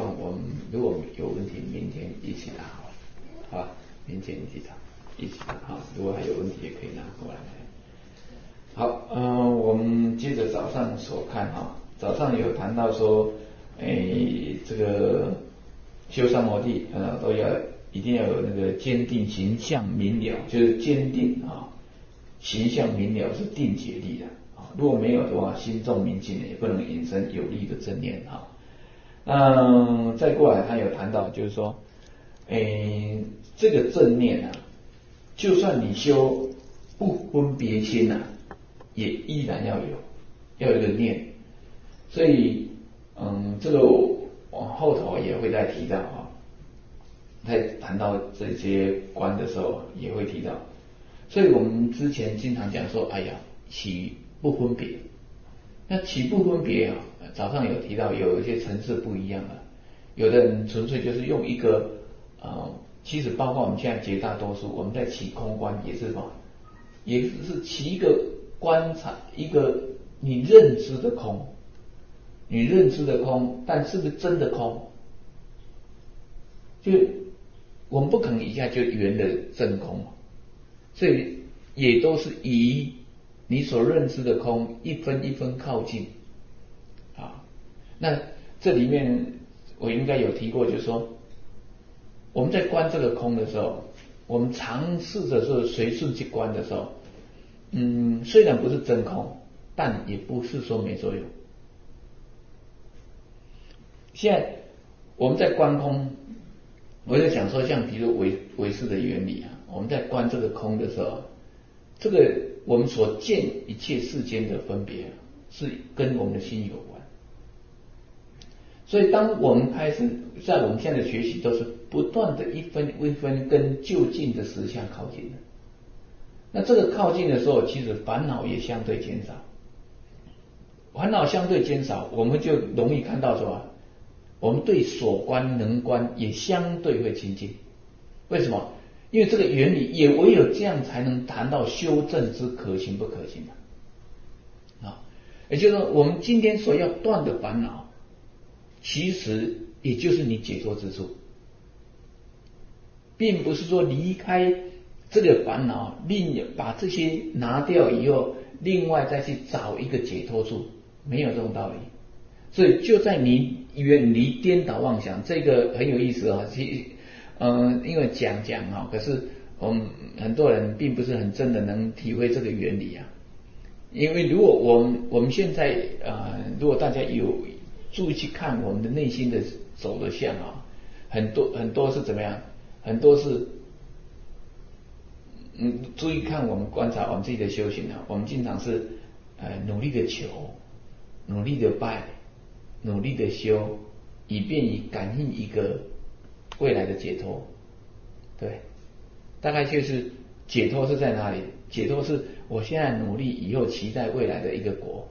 望我们如果有问题，明天一起打好吧？明天一起打哈。如果还有问题，也可以拿过来。好，我们接着早上所看哈，早上有谈到说，这个修三摩地都一定要有那个坚定形象明了，就是坚定啊，形象明了是定解力的啊。如果没有的话，心重明净也不能引生有力的正念哈。再过来他有谈到就是说，这个正念啊，就算你修不分别心啊，也依然要有一个念。所以这个往后头也会再提到啊，在谈到这些观的时候也会提到。所以我们之前经常讲说，起不分别。那起不分别啊，早上有提到有一些层次不一样的，有的人纯粹就是用一个其实包括我们现在绝大多数我们在起空观也是什么，也是起一个观察，一个你认知的空，但是不是真的空？就我们不可能一下就圆的真空，所以也都是以你所认知的空一分一分靠近啊。那这里面我应该有提过，就是说我们在观这个空的时候，我们尝试着说随顺去观的时候，虽然不是真空，但也不是说没作用。现在我们在观空，我在讲说像比如唯识的原理啊，我们在观这个空的时候，这个我们所见一切世间的分别是跟我们的心有关。所以当我们开始在我们现在的学习都是不断的一分一分跟就近的实相靠近的，那这个靠近的时候，其实烦恼也相对减少，我们就容易看到说我们对所观能观也相对会亲近。为什么？因为这个原理也唯有这样才能谈到修正之可行不可行啊。也就是说，我们今天所要断的烦恼，其实也就是你解脱之处，并不是说离开这个烦恼，把这些拿掉以后，另外再去找一个解脱处，没有这种道理。所以就在你远离颠倒妄想，这个很有意思啊。因为讲啊，可是很多人并不是很真的能体会这个原理啊。因为如果我们现在如果大家有注意去看我们的内心的走的相啊，很多是怎么样？很多是注意看我们观察我们自己的修行啊，我们经常是努力的求，努力的拜，努力的修，以便于感应一个未来的解脱。对，大概就是解脱是在哪里？解脱是我现在努力，以后期待未来的一个果，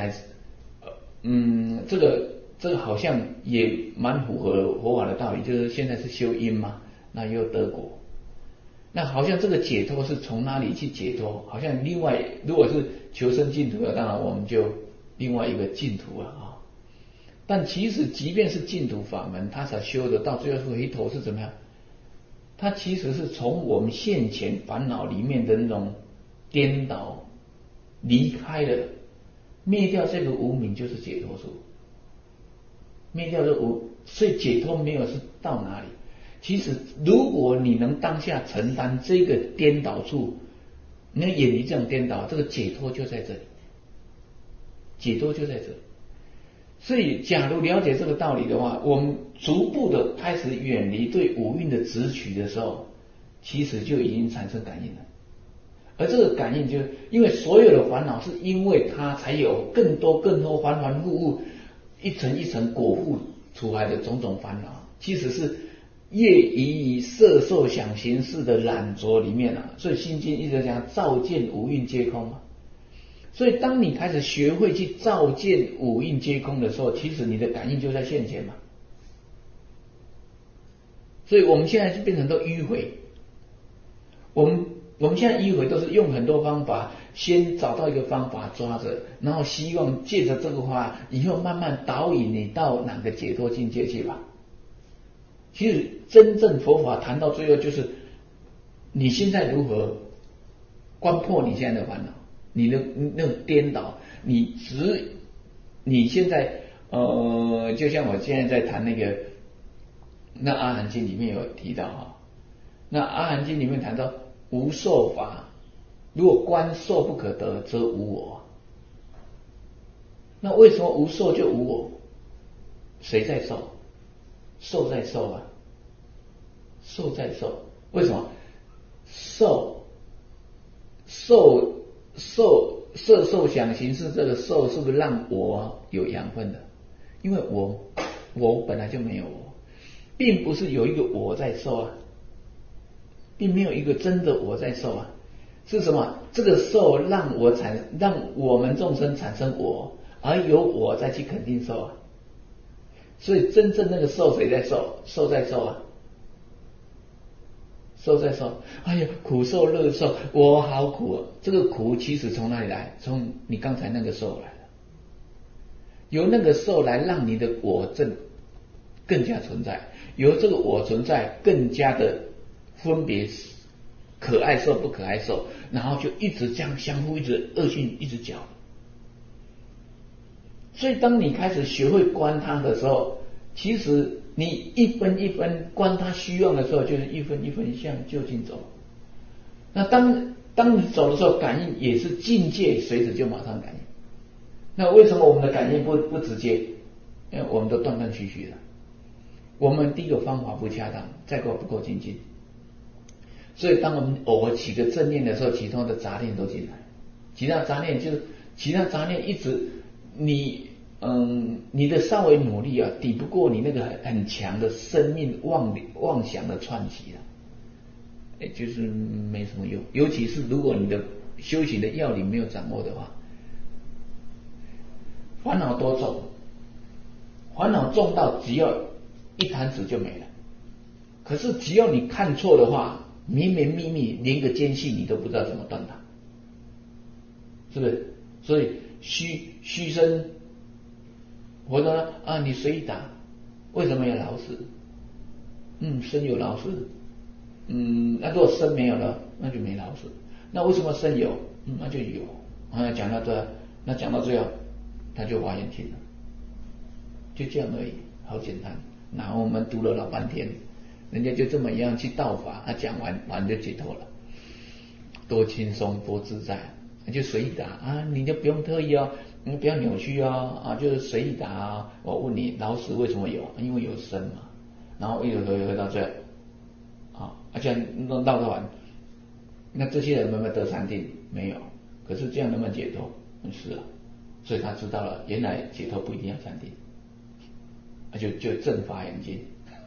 这个好像也蛮符合佛法的道理，就是现在是修因嘛，那又得果。那好像这个解脱是从哪里去解脱？好像另外如果是求生净土的，当然我们就另外一个净土了啊。但其实即便是净土法门，它才修的到最后回头是怎么样？它其实是从我们现前烦恼里面的那种颠倒离开了，灭掉这个无明就是解脱处，灭掉这个所以解脱没有是到哪里？其实如果你能当下承担这个颠倒处，你能远离这种颠倒，这个解脱就在这里，解脱就在这里。所以假如了解这个道理的话，我们逐步的开始远离对五蕴的执取的时候，其实就已经产生感应了。而这个感应就因为所有的烦恼是因为它才有更多反反复复一层一层果腹出来的种种烦恼，其实是业以色受想行识的染着里面啊。所以心经一直讲照见五蕴皆空嘛。所以当你开始学会去照见五蕴皆空的时候，其实你的感应就在现前嘛。所以我们现在就变成都迂回，我们现在迂回都是用很多方法，先找到一个方法抓着，然后希望借着这个话以后慢慢导引你到哪个解脱境界去吧。 其实真正佛法谈到最后就是你现在如何观破你现在的烦恼，你的那种颠倒，你现在就像我现在在谈那阿含经里面有提到哈，那阿含经里面谈到无受法，如果观受不可得，则无我。那为什么无受就无我？谁在受？受在受啊，受在受。为什么？色受想行识，这个受是不是让我有养分的？因为我本来就没有我，并不是有一个我在受啊，并没有一个真的我在受啊。是什么？这个受让我们众生产生我，而由我再去肯定受啊。所以真正那个受谁在受？受在受啊，受在受。哎呀，苦受乐受，我好苦啊！这个苦其实从哪里来？从你刚才那个受来的，由那个受来让你的我正更加存在，由这个我存在更加的分别可爱受不可爱受，然后就一直这样相互一直恶性一直搅。所以当你开始学会观它的时候，其实你一分一分观它虚妄的时候，就是一分一分向就近走。那当你走的时候，感应也是境界，随时就马上感应。那为什么我们的感应不直接？因为我们都断断续续的。我们第一个方法不恰当，再不够精进。所以当我们偶尔起个正念的时候，其他的杂念都进来。其他杂念一直你的稍微努力啊，抵不过你那个很强的生命妄想的串起啊，就是没什么用。尤其是如果你的修行的要领没有掌握的话，烦恼多重，烦恼重到只要一弹指就没了。可是只要你看错的话，绵绵密密，连个间隙你都不知道怎么断它，是不是？所以虚生。我说啊，你随意打，为什么有老死？生有老死，那如果生没有了，那就没老死。那为什么生有？那就有。讲到最后，他就发眼睛了，就这样而已，好简单。然后我们读了老半天，人家就这么样去道法，他讲完就解脱了，多轻松多自在，就随意打啊，你就不用特意哦。不要扭曲啊，就是随意打啊。我问你，老死为什么有？因为有生嘛。然后一直回到这这样闹到完，那这些人有没有得禅定？没有。可是这样能不能解脱？是啊。所以他知道了，原来解脱不一定要禅定，就正法眼睛，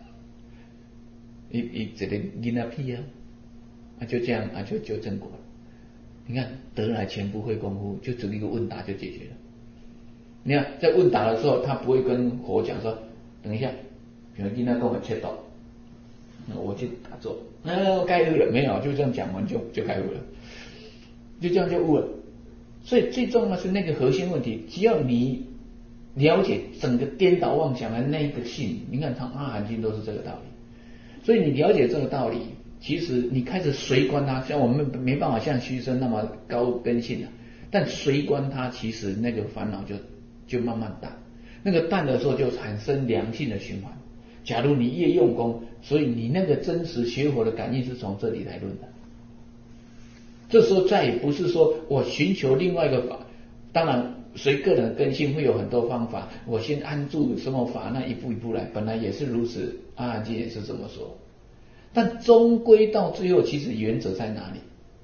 一个囡仔屁啊，就这样就正果了。你看得来全不费功夫，就只一个问答就解决了。你看在问答的时候，他不会跟佛讲说，等一下，比如今天跟我切到，我去打坐，开悟了没有？就这样讲完就开悟了，就这样就悟了。所以最重要的是那个核心问题，只要你了解整个颠倒妄想的那一个性，你看他阿含经都是这个道理。所以你了解这个道理，其实你开始随观它，像我们没办法像虚生那么高根性了，但随观它，其实那个烦恼就慢慢淡，那个淡的时候就产生良性的循环。假如你越用功，所以你那个真实学佛的感应是从这里来论的。这时候再也不是说我寻求另外一个法，当然随个人根性会有很多方法，我先安住什么法，那一步一步来，本来也是如此，阿含经也是这么说。但终归到最后，其实原则在哪里？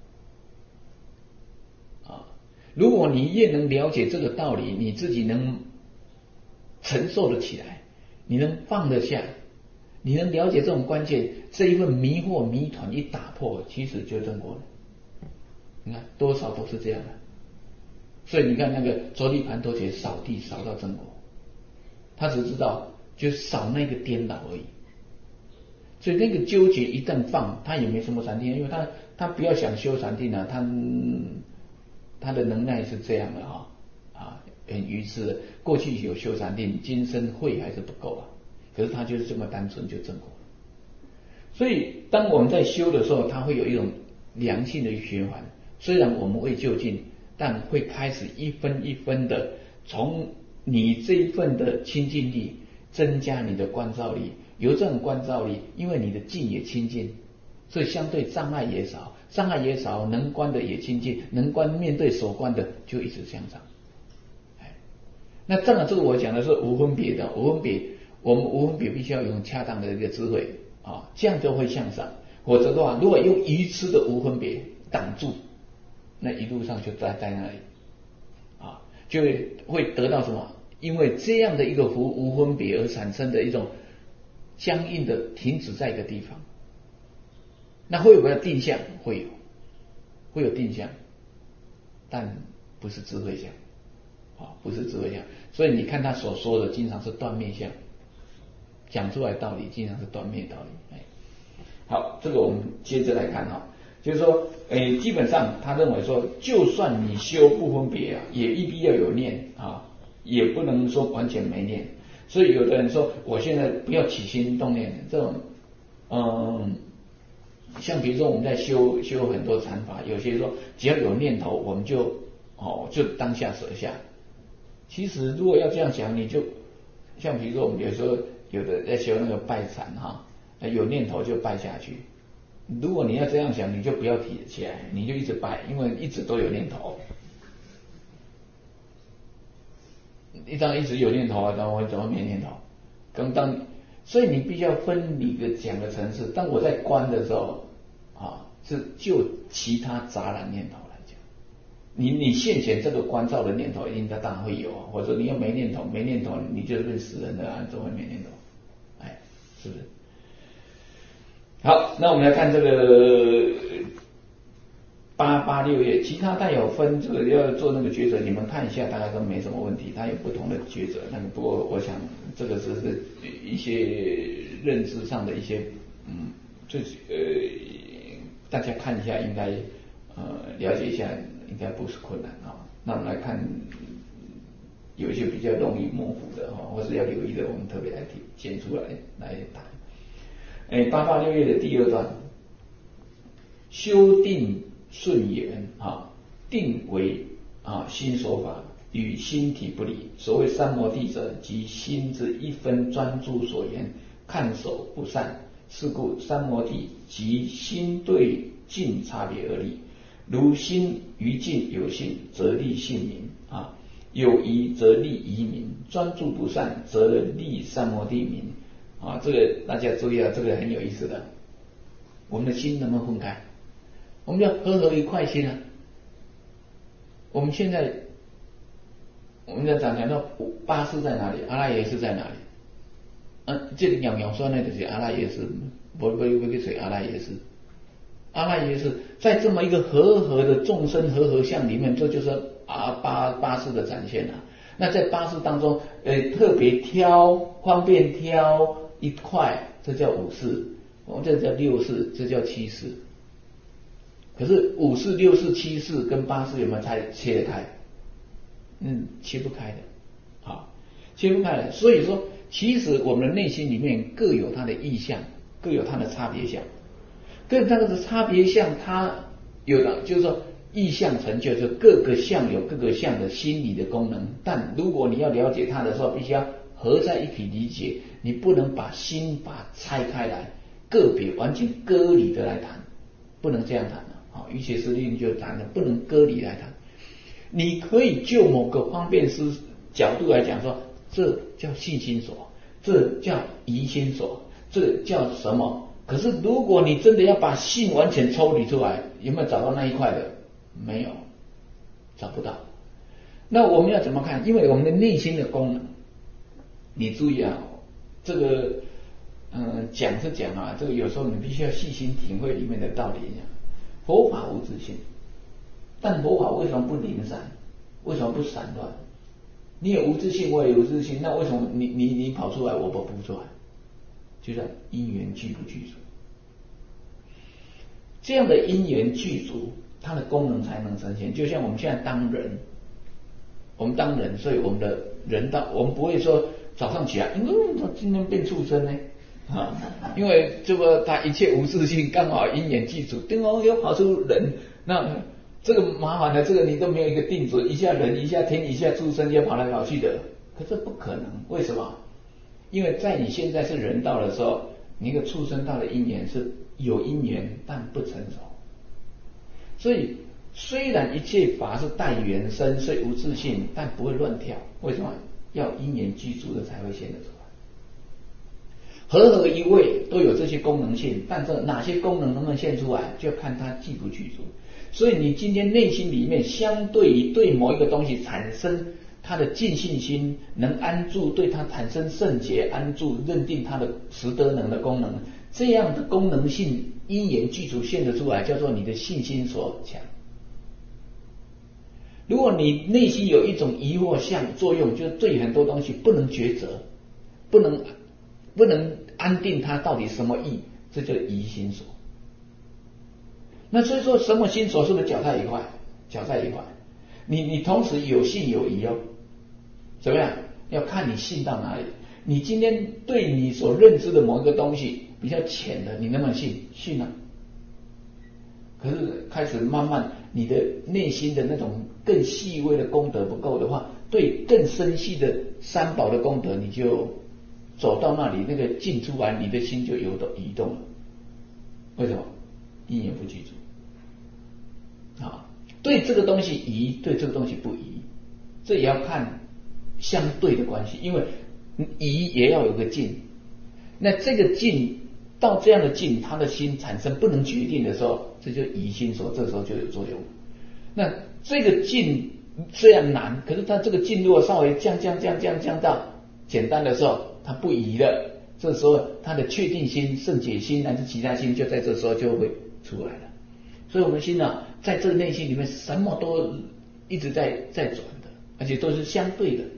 如果你越能了解这个道理，你自己能承受得起来，你能放得下，你能了解这种关键，这一份迷惑谜团一打破，其实就正果了。你看多少都是这样的。所以你看那个周利盘陀姐扫地扫到正果，他只知道就扫那个颠倒而已。所以那个纠结一旦放，他也没什么禅定，因为他不要想修禅定啊，他的能耐是这样的很愚痴的。过去有修禅定，今生会还是不够啊。可是他就是这么单纯就正果了。 所以当我们在修的时候，它会有一种良性的循环。虽然我们未就近，但会开始一分一分的从你这一份的清净力增加你的观照力，由这种观照力，因为你的境也清净，所以相对障碍也少，障碍也少，能观的也清净，能观面对所观的就一直向上。那当然这个我讲的是无分别的，无分别，我们无分别必须要用恰当的一个智慧啊，这样就会向上。否则的话，如果用愚痴的无分别挡住，那一路上就在那里啊，就会得到什么？因为这样的一个无分别而产生的一种僵硬的停止在一个地方。那会有没有定向？会有定向，但不是智慧相啊，不是智慧相。所以你看他所说的，经常是断灭相，讲出来道理经常是断灭道理。好，这个我们接着来看哈，就是说，基本上他认为说，就算你修不分别啊，也必要有念啊，也不能说完全没念。所以有的人说，我现在不要起心动念，这种，像比如说我们在修很多禅法，有些说只要有念头，我们就当下舍下。其实如果要这样想，你就像比如说我们有时候有的在修那个拜禅哈，有念头就拜下去。如果你要这样想，你就不要提起来，你就一直拜，因为一直都有念头。一直有念头啊，当我怎么没念头？所以你必须要分你的讲的层次。当我在观的时候啊，是就其他杂染念头来讲，你现前这个观照的念头，一定它当然会有，或者你要没念头，你就是变死人了啊，怎么会没念头？是不是？好，那我们来看这个886页，其他它有分这个要做那个抉择，你们看一下，大概都没什么问题。它有不同的抉择，那个不过我想这个只是一些认知上的一些大家看一下，应该了解一下，应该不是困难啊。那我们来看有一些比较容易模糊的或是要留意的，我们特别来捡出来谈。886页的第2段，修定顺缘定为心所法，与心体不离。所谓三摩地者，即心之一分专注所言，看守不散。是故三摩地即心对境差别而立。如心于境有性，则立性名有疑则立疑名，专注不散，则立三摩地名。这个大家注意这个很有意思的。我们的心能不能分开？我们要合一块心啊。我们现在讲到八识在哪里，阿赖耶识在哪里？这个洋洋说那就是阿赖耶识，不去找阿赖耶识。阿赖耶识在这么一个和的众生和相里面，这就是八识的展现啊。那在八识当中，特别方便挑一块，这叫五识，我们这叫六识，这叫七识。可是五识、六识、七识跟八识有没有切得开？切不开的，切不开的。所以说，其实我们的内心里面各有它的意象，各有它的差别相。跟它的差别相，它有的就是说意象成就，就各个相有各个相的心理的功能。但如果你要了解它的时候，必须要合在一起理解，你不能把心法拆开来，个别完全割离的来谈，不能这样谈的。瑜伽师令就谈的不能割离来谈。你可以就某个方便师角度来讲说，这叫信心所，这叫疑心所，这叫什么？可是如果你真的要把性完全抽离出来，有没有找到那一块的？没有，找不到。那我们要怎么看？因为我们的内心的功能，你注意这个讲是讲这个有时候你必须要细心体会里面的道理。佛法无自性，但佛法为什么不零散？为什么不散乱？你有无自性，我也有无自性，那为什么你跑出来，我跑不出来？就叫因缘具不具足。这样的因缘具足，它的功能才能呈现。就像我们现在当人，所以我们的人道，我们不会说早上起来，今天变畜生呢， 因为这个他一切无自性，刚好因缘具足，对哦，又跑出人，那这个麻烦了，这个你都没有一个定准，一下人，一下天，一下畜生，要跑来跑去的，可是不可能，为什么？因为在你现在是人道的时候，你一个畜生道的因缘是有因缘，但不成熟。所以虽然一切法是带缘生，虽无自性，但不会乱跳。为什么？要因缘具足的才会现得出来。合合一位都有这些功能性，但这哪些功能能不能现出来，就看它具不具足。所以你今天内心里面相对于对某一个东西产生它的尽信心，能安住，对它产生圣解安住，认定它的实德能的功能，这样的功能性因缘具足现得出来，叫做你的信心所强。如果你内心有一种疑惑相作用，就是对很多东西不能抉择，不能安定它到底什么意，这叫疑心所。那所以说什么心所是不是搅在一块？搅在一块，你同时有信有疑哦，怎么样？要看你信到哪里。你今天对你所认知的某一个东西比较浅的，你能不能信？信啊。可是开始慢慢你的内心的那种更细微的功德不够的话，对更深细的三宝的功德，你就走到那里，那个进出来，你的心就有的移动了。为什么？因缘不具足。对这个东西移，对这个东西不移，这也要看相对的关系，因为移也要有个进。那这个进到这样的进，他的心产生不能决定的时候，这就疑心所，这时候就有作用。那这个进虽然难，可是它这个进如果稍微降到简单的时候，它不移了，这时候它的确定心、圣解心乃至其他心，就在这时候就会出来了。所以我们心在这个内心里面什么都一直在转的，而且都是相对的。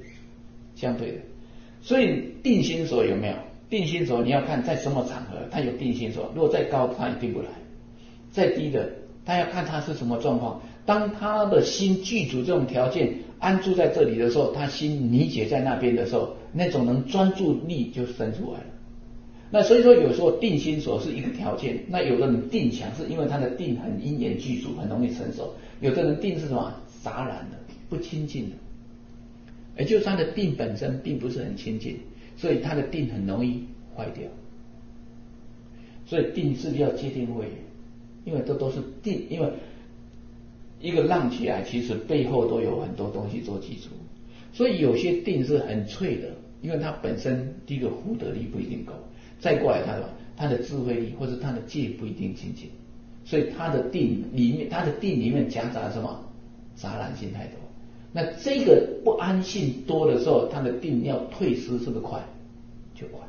所以定心所有没有？定心所你要看在什么场合它有定心所，如果再高它也定不来，再低的它要看它是什么状况。当他的心具足这种条件安住在这里的时候，他心凝结在那边的时候，那种能专注力就生出来了。那所以说有时候定心所是一个条件，那有的人定强是因为他的定很因缘具足，很容易成熟；有的人定是什么杂染的、不清净的，也就是他的定本身并不是很清净，所以他的定很容易坏掉。所以定是要接定位，因为这都是定，因为一个浪起来，其实背后都有很多东西做基础，所以有些定是很脆的，因为它本身第一个福德力不一定够。再过来他的智慧力或者他的戒不一定清净，所以他的定里面夹杂什么杂染性太多。那这个不安性多的时候，他的定要退失是不是快？就快。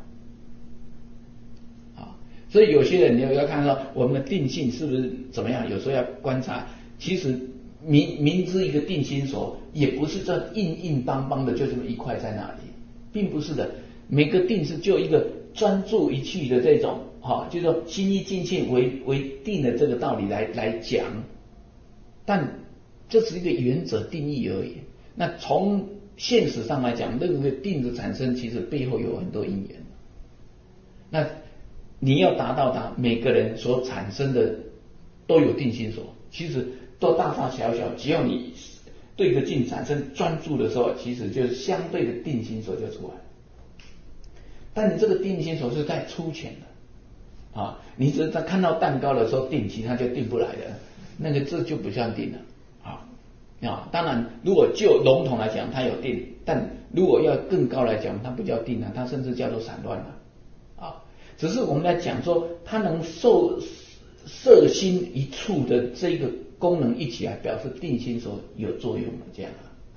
所以有些人你要看到我们的定性是不是怎么样，有时候要观察。其实明知一个定心所，也不是这硬邦邦的就这么一块在那里，并不是的。每个定是就一个专注一去的这种，就是说心意尽性为定的这个道理来讲，但这是一个原则定义而已。那从现实上来讲，任何定的产生，其实背后有很多因缘。那你要达到它，每个人所产生的都有定心所，其实都大大小小，只要你对一个境产生专注的时候，其实就是相对的定心所就出来了。但你这个定心所是太粗浅的你只是在看到蛋糕的时候定，其他就定不来的，那个这就不像定了当然如果就笼统来讲它有定，但如果要更高来讲，它不叫定它甚至叫做散乱只是我们来讲说它能摄心一处的这个功能一起来，表示定心所有作用的这样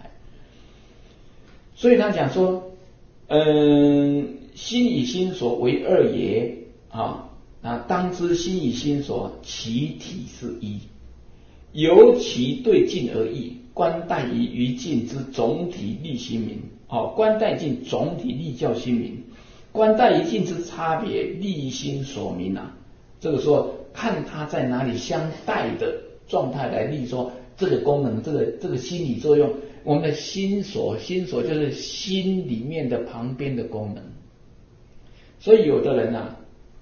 所以他讲说心与心所为二也当知心与心所其体是一，由其对境而异，观待于境之总体立心明观待境总体立教心明，观待于境之差别立心所明这个时候看它在哪里相待的状态来立说这个功能，这个心理作用。我们的心所就是心里面的旁边的功能， 所以有的人呢，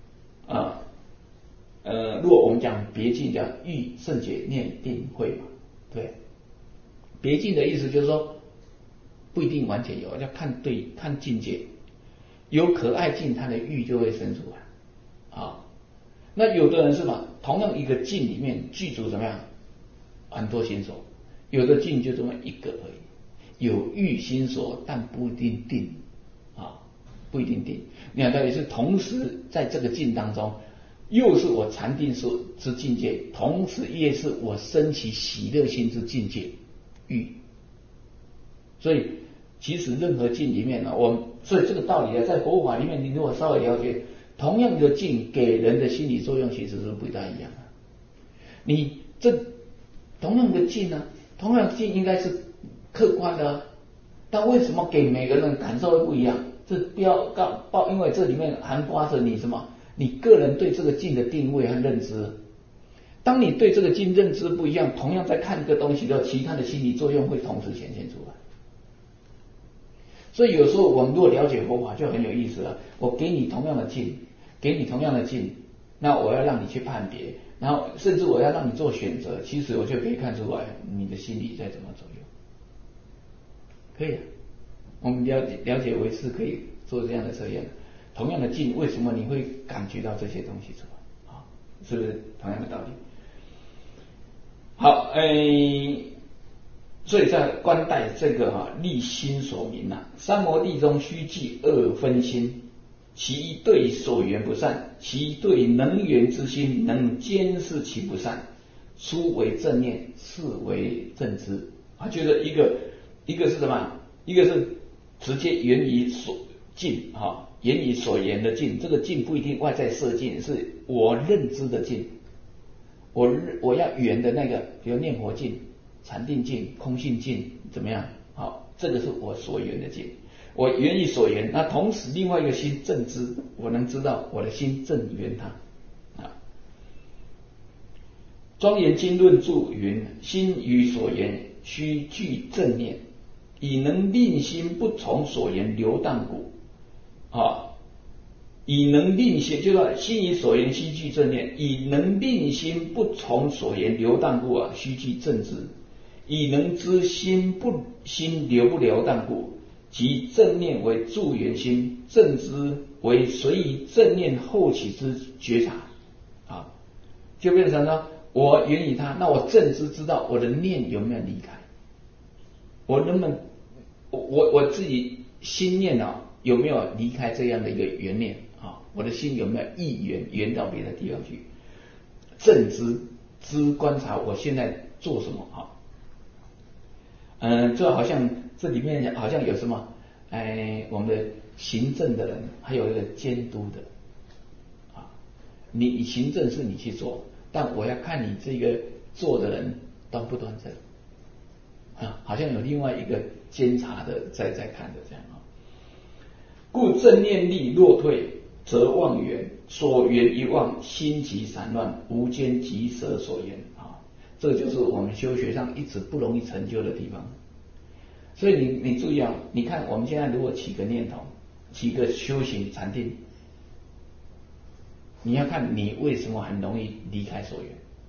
如果我们讲别境叫欲圣解念定慧嘛，对，别境的意思就是说不一定完全有，要看境界，有可爱境，他的欲就会生出来啊。那有的人是嘛，同样一个境里面具足怎么样，很多心所，有的境就这么一个而已，有欲心所，但不一定定啊，不一定定。你看，到底是同时在这个境当中。又是我禅定之境界，同时也是我升起喜乐心之境界欲。所以其实任何境里面呢，所以这个道理呢，在佛法里面，你如果稍微了解，同样的境给人的心理作用其实是不大一样的。你这同样的境呢，同样的境应该是客观的，但为什么给每个人感受会不一样？这不要因为这里面含括着你什么？你个人对这个境的定位和认知，当你对这个境认知不一样，同样在看一个东西的时候，其他的心理作用会同时显现出来。所以有时候我们如果了解佛法就很有意思了。我给你同样的境，那我要让你去判别，然后甚至我要让你做选择，其实我就可以看出来你的心理在怎么左右。可以，我们了解唯识可以做这样的测验。同样的境，为什么你会感觉到这些东西出来？啊，是不是同样的道理？好，所以在观待这个立心所明啊，三摩地中须记二分心，其一对所缘不善，其一对能缘之心，能监视其不善，初为正念，次为正知啊。就是一个是什么？一个是直接源于所境哈。言语所言的境，这个境不一定外在色境，是我认知的境。我要圆的那个，比如念佛境、禅定境、空性境，怎么样？好，这个是我所缘的境，我缘于所缘。那同时另外一个心正知，我能知道我的心正缘它啊。庄严经论注云：心于所言，须具正念，以能令心不从所言流荡故。以能令心，就是说心以所言须具正念，以能令心不从所言流荡故须具正知，以能知心流不流荡故，即正念为助缘心，正知为随于正念后起之觉察啊，就变成了我缘于它，那我正知知道我的念有没有离开，我能不能我自己心念有没有离开这样的一个缘念啊？我的心有没有意缘到别的地方去？正知观察我现在做什么啊？就好像这里面好像有什么？我们的行政的人，还有一个监督的啊。你行政是你去做，但我要看你这个做的人端不端正啊？好像有另外一个监察的在看的这样啊。故正念力若退，则妄缘，所缘一妄，心即散乱，无间即舍所言啊。这个就是我们修学上一直不容易成就的地方。所以你注意啊，你看我们现在如果起个念头，起个修行禅定，你要看你为什么很容易离开所缘。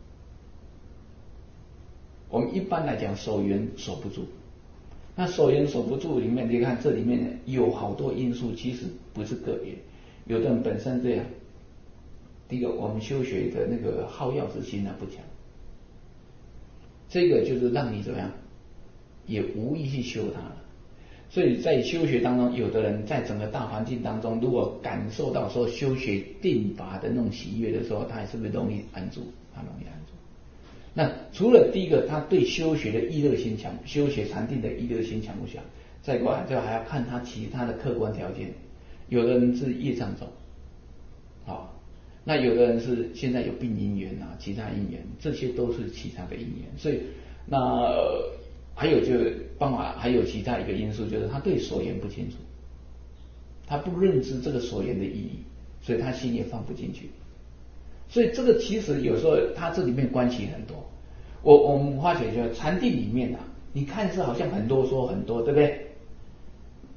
我们一般来讲所缘守不住。那所缘守不住里面，你看这里面有好多因素，其实不是个别，有的人本身这样。第一个，我们修学的那个好药之心不强，这个就是让你怎么样，也无意去修它了。所以在修学当中，有的人在整个大环境当中，如果感受到说修学定法的那种喜悦的时候，他还是不是容易安住？他容易安住。那除了第一个，他对修学的意乐心强，修学禅定的意乐心强不强？再过来，就还要看他其他的客观条件。有的人是业障重，那有的人是现在有病因缘其他因缘，这些都是其他的因缘。所以那还有就是还有其他一个因素，就是他对所缘不清楚，他不认知这个所缘的意义，所以他心也放不进去。所以这个其实有时候它这里面关系很多。我们发觉就禅定里面你看是好像很多说很多，对不对？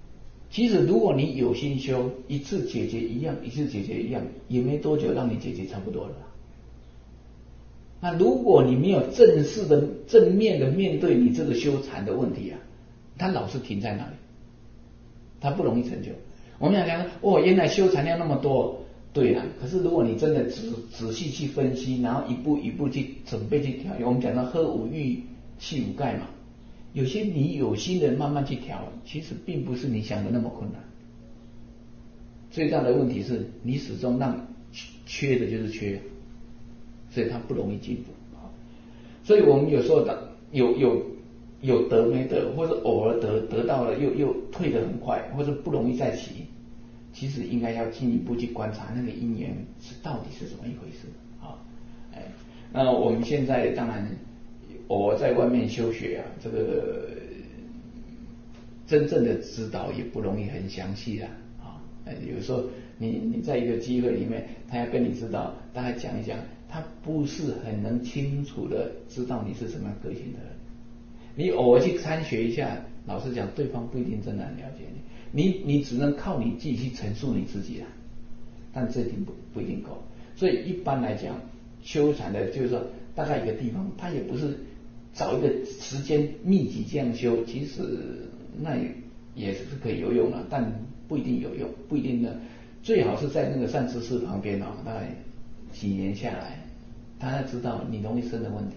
其实如果你有心修，一次解决一样，一次解决一样，也没多久让你解决差不多了。那如果你没有正式的正面的面对你这个修禅的问题啊，它老是停在那里，它不容易成就。我们讲说，原来修禅要那么多，对了。可是如果你真的仔细去分析，然后一步一步去准备去调，我们讲到喝五欲去五盖嘛，有些你有心的慢慢去调，其实并不是你想的那么困难。最大的问题是你始终让缺的就是缺，所以它不容易进步。所以我们有时候有得没得，或者偶尔得到了又退得很快，或者不容易再起，其实应该要进一步去观察那个因缘是到底是怎么一回事啊。那我们现在当然偶尔在外面修学啊，这个真正的指导也不容易很详细啦啊。有时候你在一个机会里面，他要跟你指导，大概讲一讲，他不是很能清楚的知道你是什么样个性的人。你偶尔去参学一下，老实讲，对方不一定真的很了解你，你只能靠你自己去陈述你自己啦，但这一定不一定够。所以一般来讲，修禅的就是说，大概一个地方，他也不是找一个时间密集这样修，其实那也是可以有用的，但不一定有用，不一定的。最好是在那个善知识旁边大概几年下来，他才知道你容易生的问题。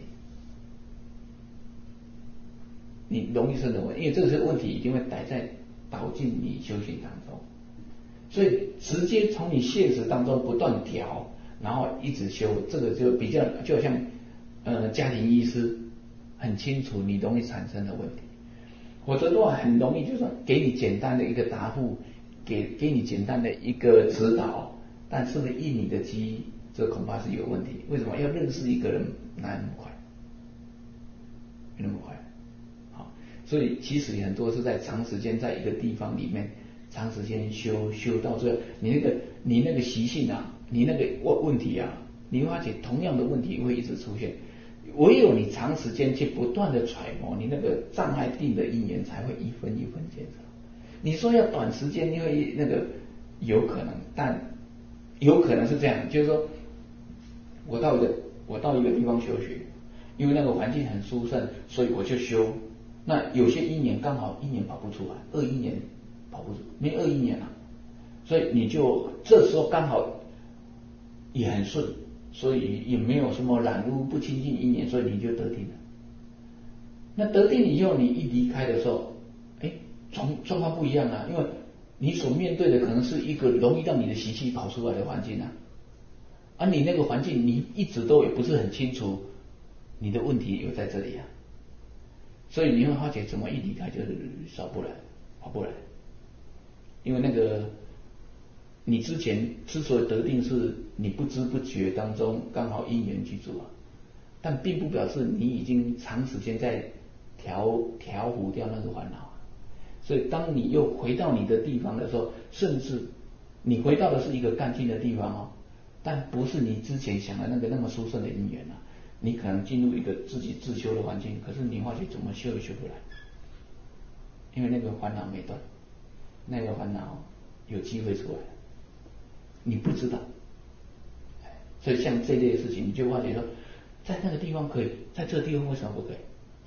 你容易生的问题，因为这些问题一定会导进你修行当中，所以直接从你现实当中不断调，然后一直修，这个就比较就好像家庭医师很清楚你容易产生的问题，否则的话很容易就是给你简单的一个答复，给你简单的一个指导，但是呢应你的机，这恐怕是有问题。为什么要认识一个人哪有那么快？没那么快。所以其实很多是在长时间在一个地方里面长时间修到最后，你那个习性啊，你那个问题啊，你会发觉同样的问题会一直出现。唯有你长时间去不断的揣摩，你那个障碍定的因缘才会一分一分减少。你说要短时间，因为那个有可能，但有可能是这样，就是说我到一个地方修学，因为那个环境很殊胜，所以我就修。那有些因缘刚好一年跑不出来，21年跑不出，没21年啊，所以你就这时候刚好也很顺，所以也没有什么染污不清净因缘，所以你就得定了。那得定以后，你一离开的时候，状况不一样啊，因为你所面对的可能是一个容易让你的习气跑出来的环境啊，而你那个环境你一直都也不是很清楚你的问题有在这里啊。所以你会发觉怎么一离开就少不来跑不来，因为那个你之前之所以得定是你不知不觉当中刚好因缘具足啊，但并不表示你已经长时间在调伏掉那个烦恼。所以当你又回到你的地方的时候，甚至你回到的是一个干净的地方但不是你之前想的那个那么殊胜的因缘啊。你可能进入一个自己自修的环境，可是你发觉怎么修也修不来，因为那个烦恼没断，那个烦恼有机会出来，你不知道。所以像这类的事情，你就发觉说，在那个地方可以，在这个地方为什么不可以？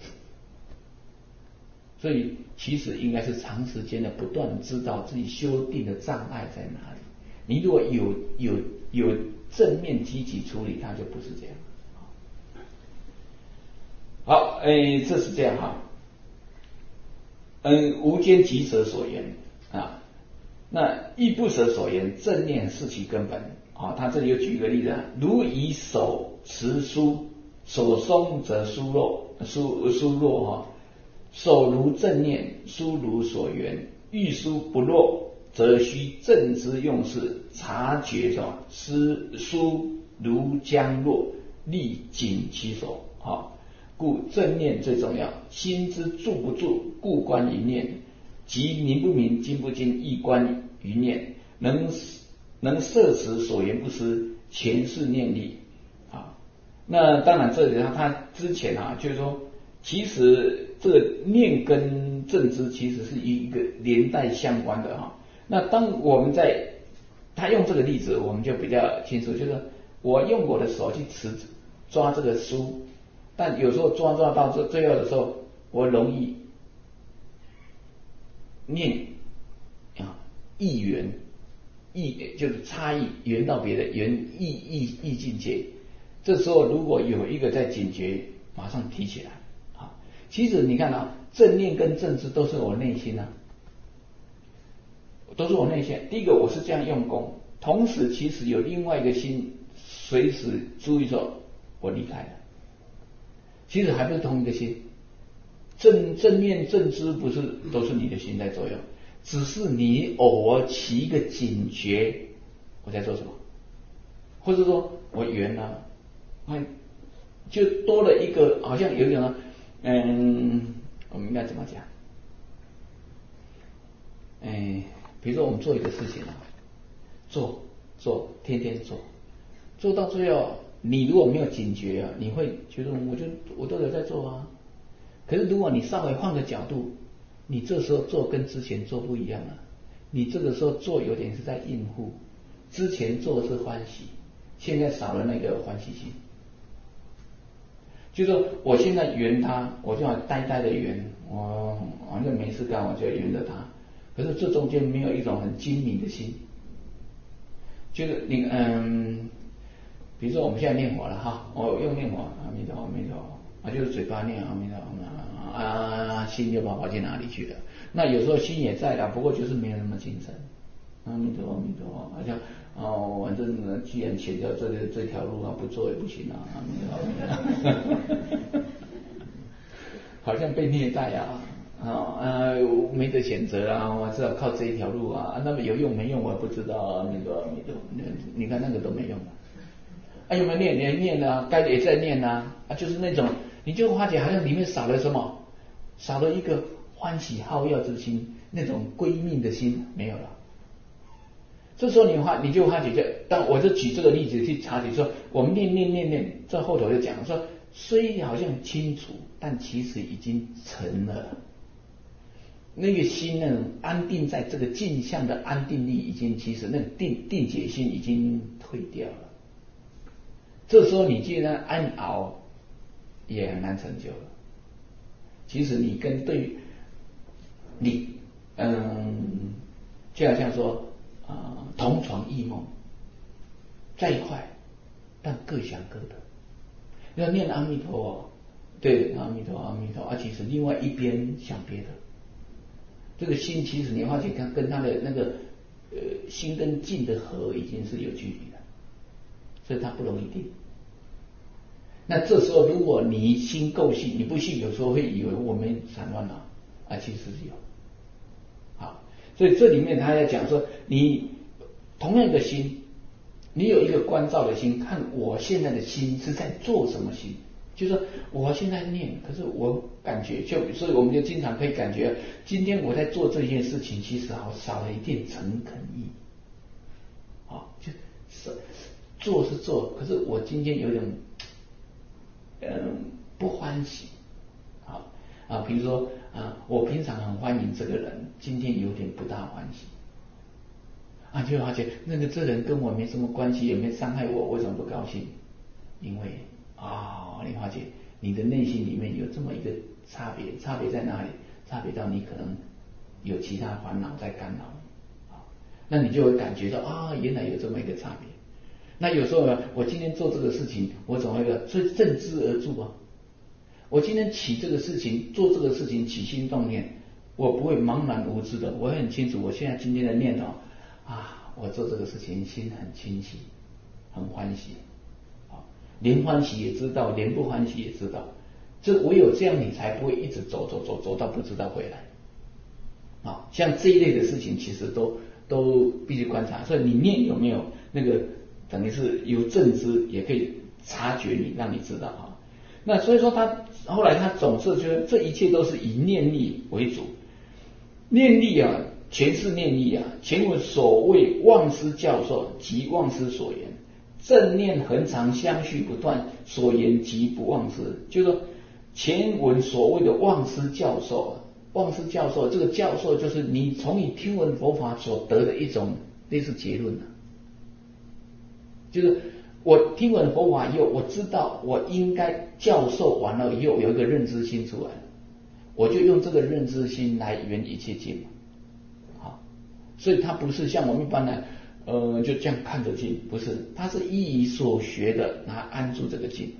所以其实应该是长时间的不断知道自己修定的障碍在哪里。你如果有正面积极处理，它就不是这样。好，这是这样哈。无间即舍所言啊，那亦不舍所言，正念是其根本啊。他这里又举一个例子啊，如以手持书，手松则书弱哈，手如正念，书如所缘，欲书不落，则须正之用事，察觉什么？书如将落，力紧其手啊。故正念最重要，心之住不住，故观一念；即明不明，精不精，亦观于念。能摄持所言不失，全是念力啊。那当然，这里他之前就是说， 其实这个念跟正知其实是一个连带相关的哈。那当我们他用这个例子，我们就比较清楚，就是我用我的手去抓这个书，但有时候抓到最后的时候，我容易念异缘，就是差异，缘到别的缘异境界。这时候如果有一个在警觉，马上提起来啊。其实你看啊，正念跟正知都是我内心啊，都是我内心。第一个我是这样用功，同时其实有另外一个心随时注意说我离开了，其实还不是同一个心。正念正知不是都是你的心在作用，只是你偶尔起一个警觉，我在做什么，或者说我缘了，就多了一个，好像有一种我们应该怎么讲？比如说我们做一个事情啊，做，天天做到最后，你如果没有警觉啊，你会觉得我都有在做啊。可是如果你稍微换个角度，你这时候做跟之前做不一样了。你这个时候做有点是在应付，之前做是欢喜，现在少了那个欢喜心。就是说我现在圆他，我就要呆呆的圆，我反正没事干，我就圆着他。可是这中间没有一种很精明的心，就是你比如说我们现在念佛了哈，我用念佛阿弥陀佛阿弥陀佛就是嘴巴念阿弥陀佛心就跑去哪里去了？那有时候心也在的，不过就是没有那么精神。阿弥陀佛阿弥陀佛，好像反正既然选择这条路不做也不行啊，阿弥陀佛，好像被虐待没得选择啊，我只好靠这一条路啊，那么有用没用我也不知道啊，阿弥陀佛阿弥陀佛，你看那个都没用有没有念？你念啊，该也在念啊，就是那种你就发觉好像里面少了什么，少了一个欢喜好乐之心，那种归命的心没有了。这时候你就发觉，但我就举这个例子去查解说，我们念，这后头就讲说，虽好像清楚，但其实已经沉了。那个心呢，安定在这个镜像的安定力已经，其实那个定解心已经退掉了。这时候你既然安熬，也很难成就了。其实你跟你就好像说同床异梦，在一块，但各想各的。要念阿弥陀佛，对，阿弥陀阿弥陀，其实另外一边想别的。这个心其实你发觉跟他的那个心跟境的合已经是有距离了，所以它不容易定。那这时候如果你心够细，你不信有时候会以为我们散乱了其实是有。好，所以这里面他在讲说，你同样的心，你有一个关照的心，看我现在的心是在做什么心，就是说我现在念，可是我感觉所以我们就经常可以感觉，今天我在做这件事情，其实少了一点诚恳意，就是做是做，可是我今天有点不欢喜，比如说我平常很欢迎这个人，今天有点不大欢喜，就发觉那个这人跟我没什么关系，也没伤害我，为什么不高兴？因为你发觉你的内心里面有这么一个差别，差别在哪里？差别到你可能有其他烦恼在干扰你，那你就会感觉到原来有这么一个差别。那有时候呢，我今天做这个事情，我总会所以正知而住我今天起这个事情，做这个事情起心动念，我不会茫然无知的，我会很清楚，我现在今天的念头我做这个事情心很清晰，很欢喜，连欢喜也知道，连不欢喜也知道，这唯有这样你才不会一直走到不知道回来。像这一类的事情其实都必须观察，所以你念有没有那个等于是有正知，也可以察觉你，让你知道那所以说他后来他总是觉得这一切都是以念力为主，念力全是念力前文所谓忘失教授即忘失所言，正念恒常相续不断，所言即不忘失。就是说前文所谓的忘失教授，忘失教授这个教授就是你从你听闻佛法所得的一种类似结论就是我听闻佛法以后，我知道我应该教授完了以后有一个认知心出来，我就用这个认知心来圆一切境。好，所以它不是像我们一般的就这样看着境，不是，它是依于所学的来安住这个境。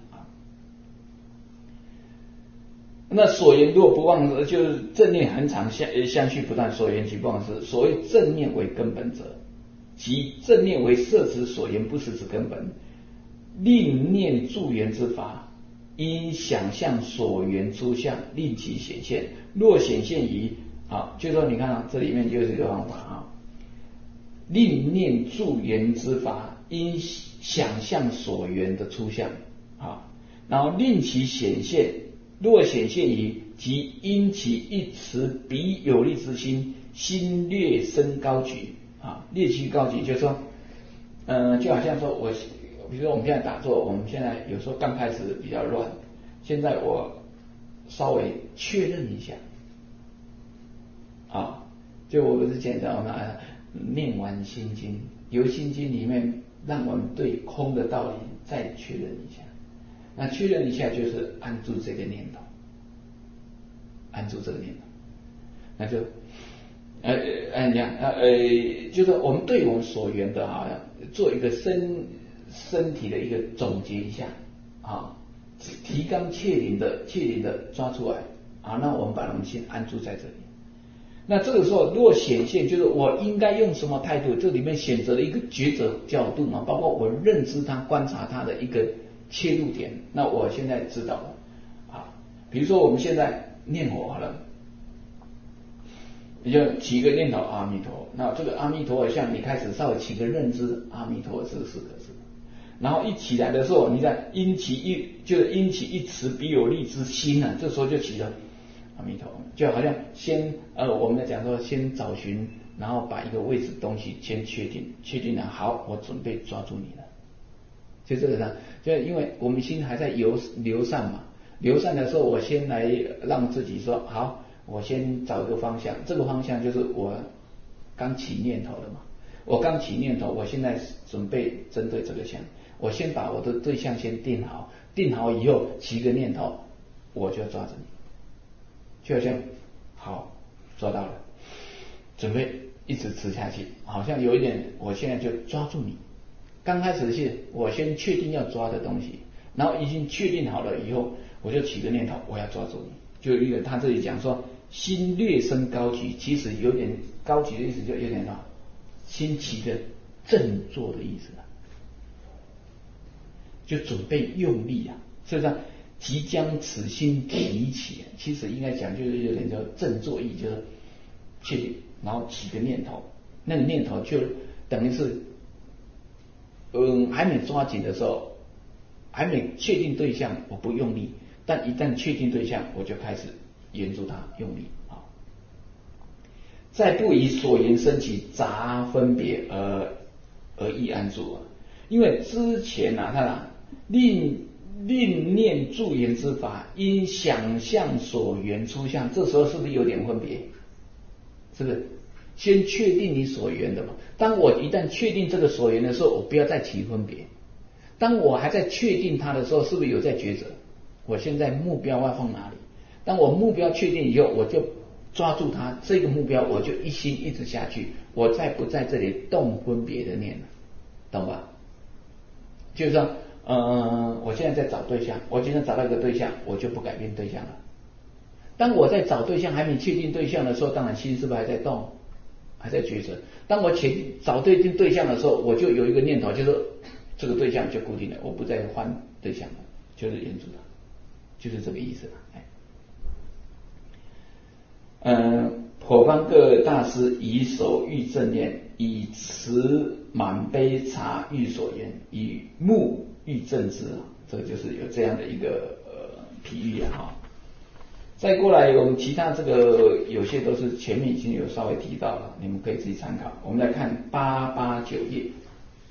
那所言若不忘，就是正念恒常相续不断，所言即不忘失。所谓正念为根本者，即正念为摄持所言不实之根本。令念助缘之法，因想象所缘出相，令其显现。若显现于就是说你看这里面就是一个方法令念助缘之法，因想象所缘的出相然后令其显现。若显现于，即因其一持彼有利之心，心略升高举略趋高举，就是说就好像说比如说我们现在打坐，我们现在有时候刚开始比较乱，现在我稍微确认一下就我之前在念完心经，由心经里面让我们对空的道理再确认一下。那确认一下就是安住这个念头，安住这个念头，那就就是我们对我们所缘的做一个身体的一个总结一下提纲挈领的抓出来那我们把我们心安住在这里。那这个时候若显现，就是我应该用什么态度，这里面选择了一个抉择角度包括我认知它、观察它的一个切入点。那我现在知道了比如说我们现在念佛好了，你就起一个念头阿弥陀，那这个阿弥陀像你开始稍微起个认知阿弥陀这四个字，然后一起来的时候，你再因其一持彼有利之心这时候就起了阿弥陀，就好像先我们在讲说先找寻，然后把一个位置东西先确定了，好，我准备抓住你了，就这个呢，就因为我们心还在流散嘛，流散的时候，我先来让自己说好，我先找一个方向，这个方向就是我刚起念头的嘛，我刚起念头，我现在准备针对这个相，我先把我的对象先定好，定好以后起个念头，我就抓着你，就好像好抓到了，准备一直持下去，好像有一点，我现在就抓住你。刚开始是我先确定要抓的东西，然后已经确定好了以后，我就起个念头，我要抓住你。就一个他这里讲说心略升高举，其实有点高举的意思，就有点心起的振作的意思就准备用力事实上即将此心提起，其实应该讲就是有点叫振作意，就是确定，然后起个念头，那个念头就等于是还没抓紧的时候，还没确定对象，我不用力，但一旦确定对象，我就开始沿住它用力再不以所言生起杂分别而易安住因为之前他令念助缘之法，因想象所缘出相，这时候是不是有点分别？是不是？先确定你所缘的嘛。当我一旦确定这个所缘的时候，我不要再起分别。当我还在确定它的时候，是不是有在抉择？我现在目标要放哪里？当我目标确定以后，我就抓住它，这个目标我就一心一直下去，我再不在这里动分别的念了，懂吧？就是说我现在在找对象，我今天找到一个对象，我就不改变对象了。当我在找对象还没确定对象的时候，当然心是不是还在动，还在抉择。当我找对象的时候，我就有一个念头，就是这个对象就固定了，我不再换对象了，就是沿住它，就是这个意思颇方各大师以手喻正念，以持满杯茶喻所言，以目喻正知这个就是有这样的一个比喻再过来我们其他这个有些都是前面已经有稍微提到了，你们可以自己参考。我们来看889页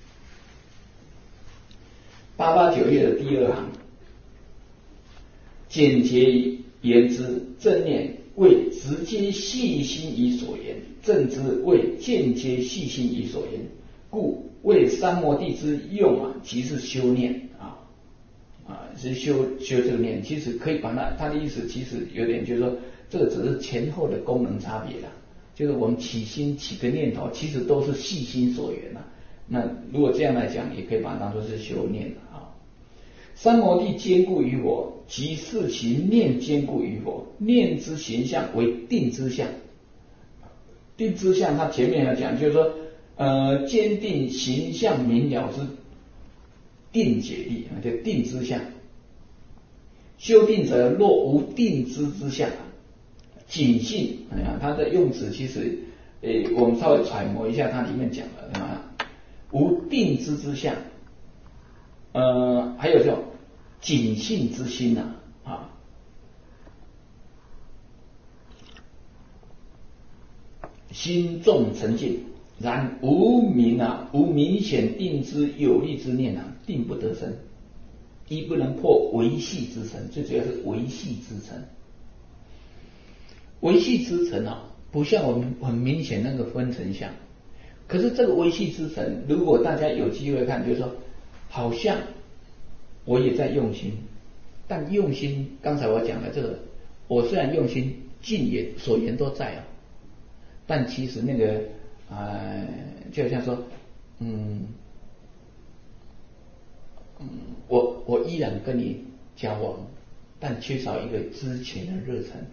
，889页的第2行， 简洁言之，正念为直接细心以所言，正知为间接细心以所言，故为三摩地之用啊，即是修念是修这个念。其实可以把他的意思其实有点就是说，这个只是前后的功能差别啦。就是我们起心起个念头，其实都是细心所缘啊。那如果这样来讲，也可以把它当作是修念啊。三摩地坚固于我，即是其念坚固于我。念之形象为定之相，定之相，它前面来讲就是说，坚定形象明了之定解力，叫定之相。修定者若无定之相，谨信，它的用词其实，我们稍微揣摩一下，它里面讲了无定之相，还有这种谨信之心心重沉静，然无明显定之有力之念定不得生，亦不能破维系之尘，最主要是维系之尘。维系之尘不像我们很明显那个分层相，可是这个维系之尘，如果大家有机会看，就是说，好像我也在用心，但用心，刚才我讲的这个，我虽然用心，尽也所言都在但其实那个就像说，我依然跟你交往，但缺少一个之前的热忱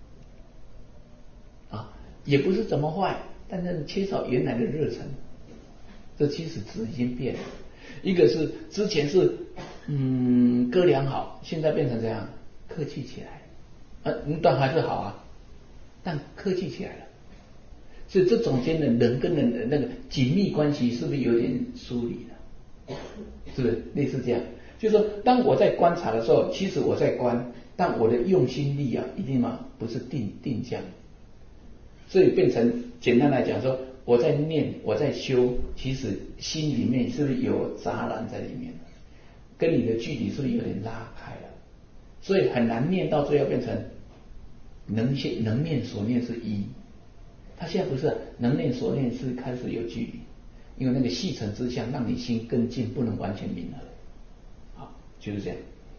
也不是怎么坏，但是缺少原来的热忱。这其实值已经变了，一个是之前是歌良好，现在变成这样客气起来，但还是好但客气起来了。所以这中间的人跟人的那个紧密关系是不是有点疏离了？是不是类似这样？就是说，当我在观察的时候，其实我在观，但我的用心力一定不是定向，所以变成简单来讲说，我在念，我在修，其实心里面是不是有杂染在里面？跟你的距离是不是有点拉开了？所以很难念到最后变成能念所念是一。他现在不是能念所念是开始有距离，因为那个细尘之相让你心更近，不能完全明了，就是这样。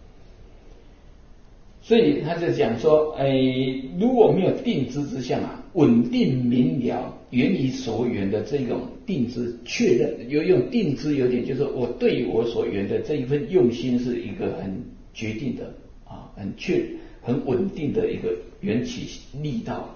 所以他就讲说，如果没有定知之相稳定明了，源于所缘的这种定知确认，用定知有点就是我对于我所缘的这一份用心是一个很决定的很稳定的一个缘起力道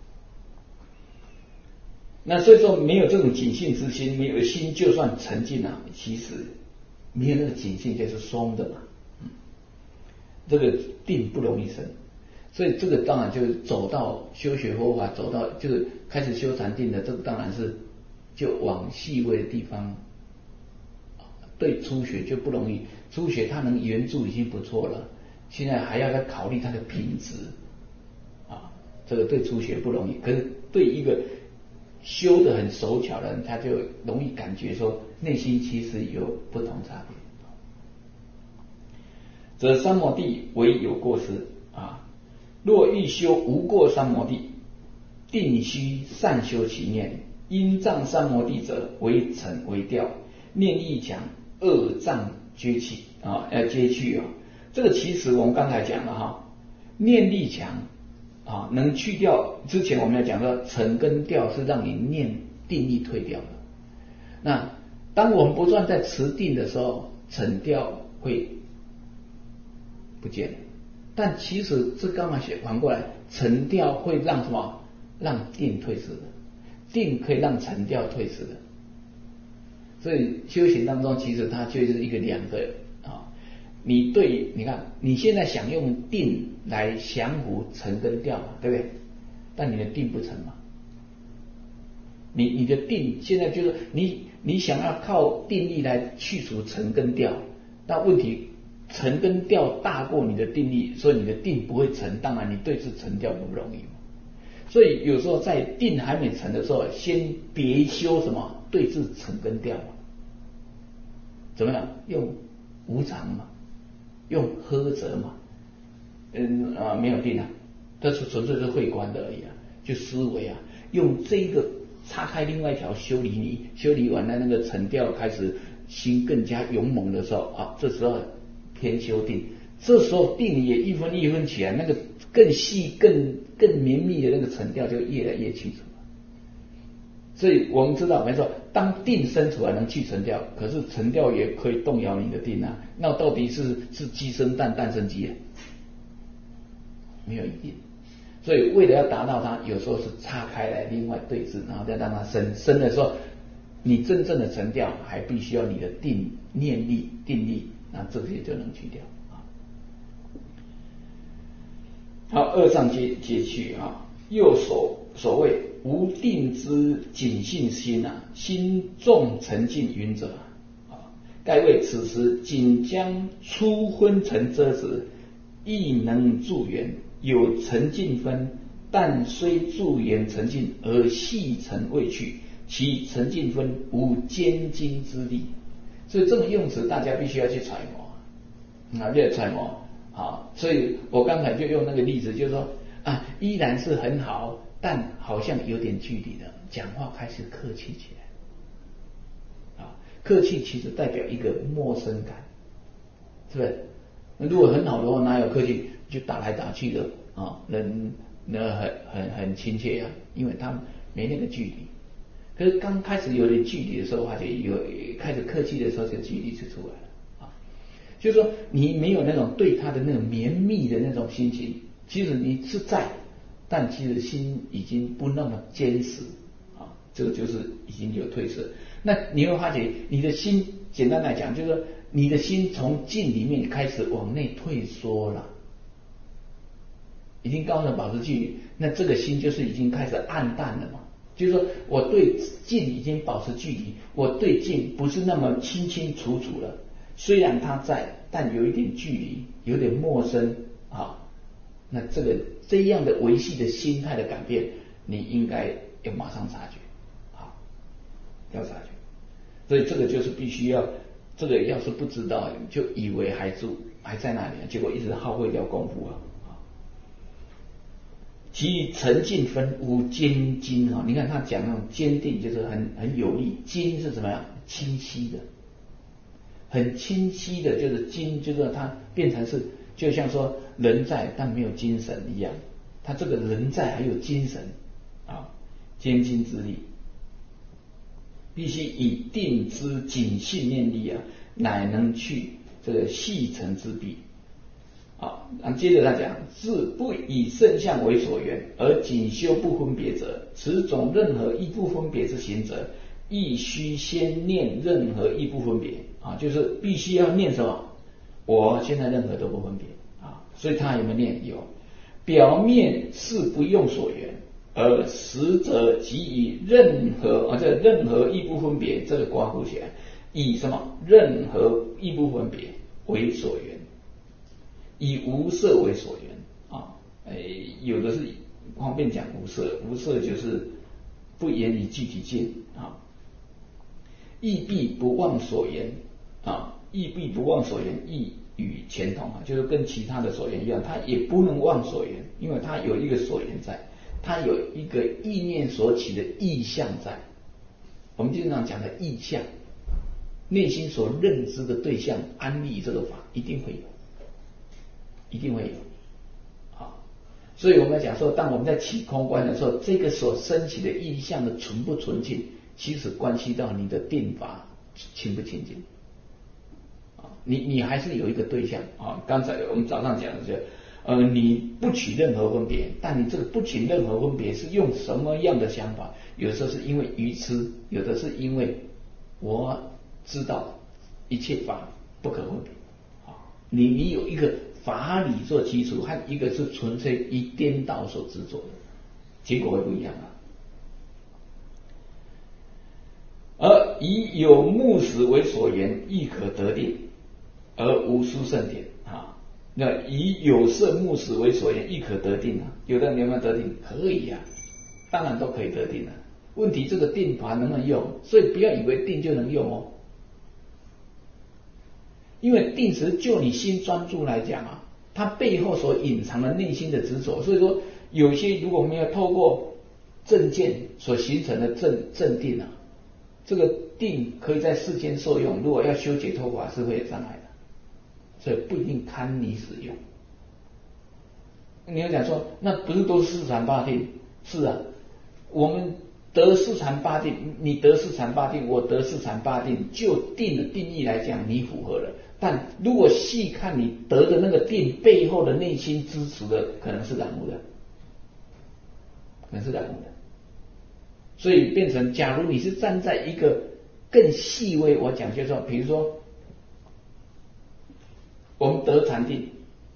那所以说没有这种谨信之心，没有心就算沉静其实没有那个谨信就是松的嘛，这个定不容易生。所以这个当然就是走到修学佛法，走到就是开始修禅定的，这个当然是就往细微的地方。对初学就不容易，初学他能援助已经不错了，现在还要再考虑他的品质这个对初学不容易，可是对一个修得很手巧的人，他就容易感觉说内心其实有不同差别。则三摩地为有过失若欲修无过三摩地，定须善修其念。因障三摩地者，为尘为调，念力强，二障皆去皆去这个其实我们刚才讲了念力强能去掉。之前我们要讲到尘跟调是让你念定力退掉的。那当我们不断在持定的时候，尘调会不见了。但其实这刚好反过来，尘调会让什么？让定退失的，定可以让尘调退失的。所以修行当中，其实它就是一个两个你看你现在想用定来降服尘跟调对不对？但你的定不成嘛？你的定现在就是你想要靠定力来去除尘跟调，但问题尘跟调大过你的定力，所以你的定不会成，当然你对治尘调不容易。所以有时候在定还没成的时候，先别修什么对治尘跟调怎么样？用无常嘛，用呵责嘛， 没有定啊，这是纯粹是会观的而已啊，就思维啊，用这个岔开另外一条修理你，修理完了那个沉掉开始心更加勇猛的时候啊，这时候偏修定，这时候定也一分一分起来，那个更细更绵密的那个沉掉就越来越清楚。所以我们知道没错，当定生出来能去沉掉，可是沉掉也可以动摇你的定啊，那到底是鸡生蛋蛋生鸡啊？没有一定。所以为了要达到它，有时候是岔开来另外对峙，然后再让它生的时候，你真正的沉掉还必须要你的念力定力，那这些就能去掉啊。好，二上接去啊，右所谓无定之谨信心啊，心重沉静云者啊，盖谓此时仅将初昏沉遮之，亦能助缘。有沉静分，但虽助缘沉静而细沉未去，其沉静分无坚经之力。所以这种用词大家必须要去揣摩啊，要揣摩啊。所以我刚才就用那个例子，就是说啊，依然是很好，但好像有点距离的，讲话开始客气起来啊。客气其实代表一个陌生感，是不是？如果很好的话，哪有客气？就打来打去的啊，人很亲切啊，因为他没那个距离。可是刚开始有点距离的时候，或者有开始客气的时候，这个距离就出来了啊。就是说你没有那种对他的那种绵密的那种心情，其实你是在，但其实心已经不那么坚实啊，这个就是已经有褪色。那你会发觉你的心，简单来讲，就是说你的心从静里面开始往内退缩了。已经高层保持距离，那这个心就是已经开始暗淡了嘛。就是说我对静已经保持距离，我对静不是那么清清楚楚了。虽然它在，但有一点距离，有点陌生啊。那这样的维系的心态的改变，你应该要马上察觉啊，要察觉。所以这个就是必须要，这个要是不知道，就以为还在那里，结果一直耗费掉功夫啊。其沉静分无坚经啊，你看他讲那种坚定，就是很有力。经是什么样？清晰的，很清晰的，就是经，就是它变成是，就像说人在但没有精神一样。他这个人在还有精神啊，坚经之力，必须以定之谨信念力啊，乃能去这个细沉之弊。好，那接着他讲，自不以圣相为所缘，而仅修不分别者，此种任何一不分别之行者，亦须先念任何一不分别啊，就是必须要念什么？我现在任何都不分别啊，所以他有没有念？有。表面是不用所缘，而实则即以任何这任何一不分别，这个刮胡起来，以什么？任何一不分别为所缘。以无色为所缘啊，有的是方便讲无色，无色就是不言以具体见啊。亦必不忘所缘啊，亦必不忘所缘，亦与前同啊，就是跟其他的所缘一样，它也不能忘所缘，因为它有一个所缘在，它有一个意念所起的意象在。我们经常讲的意象，内心所认知的对象，安立这个法一定会有。一定会有，好，所以我们讲说，当我们在起空观的时候，这个所升起的意象的纯不纯净，其实关系到你的定法清不清净。你还是有一个对象啊。刚才我们早上讲的是，你不取任何分别，但你这个不取任何分别是用什么样的想法？有的时候是因为愚痴，有的是因为我知道一切法不可分别啊。你有一个法理做基础，和一个是纯粹以颠倒所执着的，结果会不一样啊。而以有目识为所缘，亦可得定，而无殊胜点啊。那以有色目识为所缘，亦可得定啊。有的人有没有得定？可以啊，当然都可以得定啊。问题这个定法能不能用？所以不要以为定就能用哦。因为定时就你心专注来讲啊， 它背后所隐藏的内心的执着。所以说，有些如果我们要透过正见所形成的正定啊，这个定可以在世间受用，如果要修解脱法是会有障碍的，所以不一定堪你使用。你要讲说，那不是都是四禅八定？是啊，我们得四禅八定，你得四禅八定，我得四禅八定，就定的定义来讲，你符合了。但如果细看你得的那个定背后的内心支持的，可能是染污的，可能是染污的。所以变成，假如你是站在一个更细微，我讲就是说，比如说我们得禅定。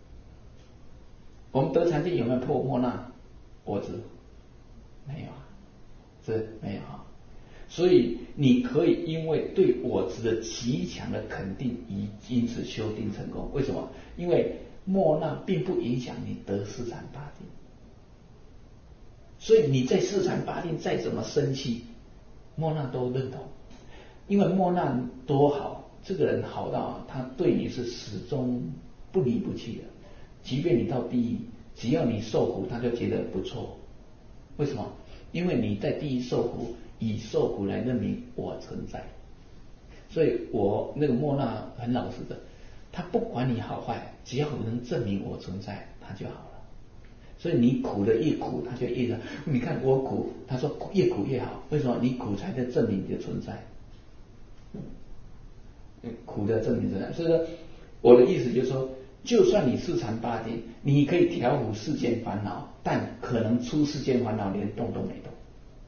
我们得禅定有没有破莫那我执？没有啊，是没有啊。所以你可以因为对我执的极强的肯定，因此修定成功。为什么？因为莫那并不影响你得四禅八定，所以你在四禅八定再怎么生气，莫那都认同，因为莫那多好，这个人好到他对你是始终不离不弃的。即便你到地狱，只要你受苦，他就觉得不错。为什么？因为你在地狱受苦，以受苦来认明我存在。所以我那个莫那很老实的，他不管你好坏，只要能证明我存在，他就好了。所以你苦的越苦，他就越了。你看我苦，他说越苦越好。为什么？你苦才能证明你的存在，苦的证明存在。所以说，我的意思就是说，就算你四禅八定，你可以调伏世间烦恼，但可能出世间烦恼连动都没动。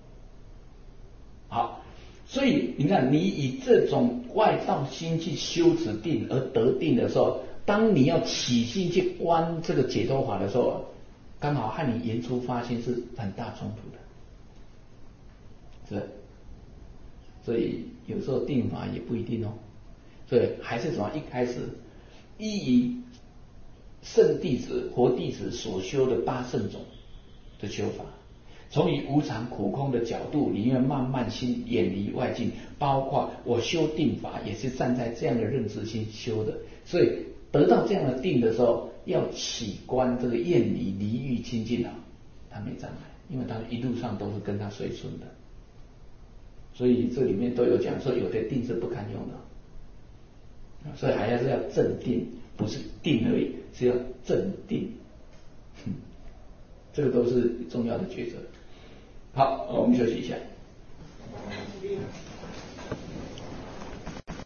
好，所以你看，你以这种外道心去修持定而得定的时候，当你要起心去观这个解脱法的时候，刚好和你言出发心是很大冲突的，是。所以有时候定法也不一定哦。所以还是什么？一开始依于圣弟子、活弟子所修的八圣种的修法，从以无常苦空的角度里面慢慢心远离外境，包括我修定法也是站在这样的认知心修的。所以得到这样的定的时候，要起观这个厌离离欲清净啊，他没障碍，因为他一路上都是跟他随顺的。所以这里面都有讲说，有的定是不堪用的，所以还是要正定，不是定而已，是要正定。这个都是重要的抉择。好，我们休息一下。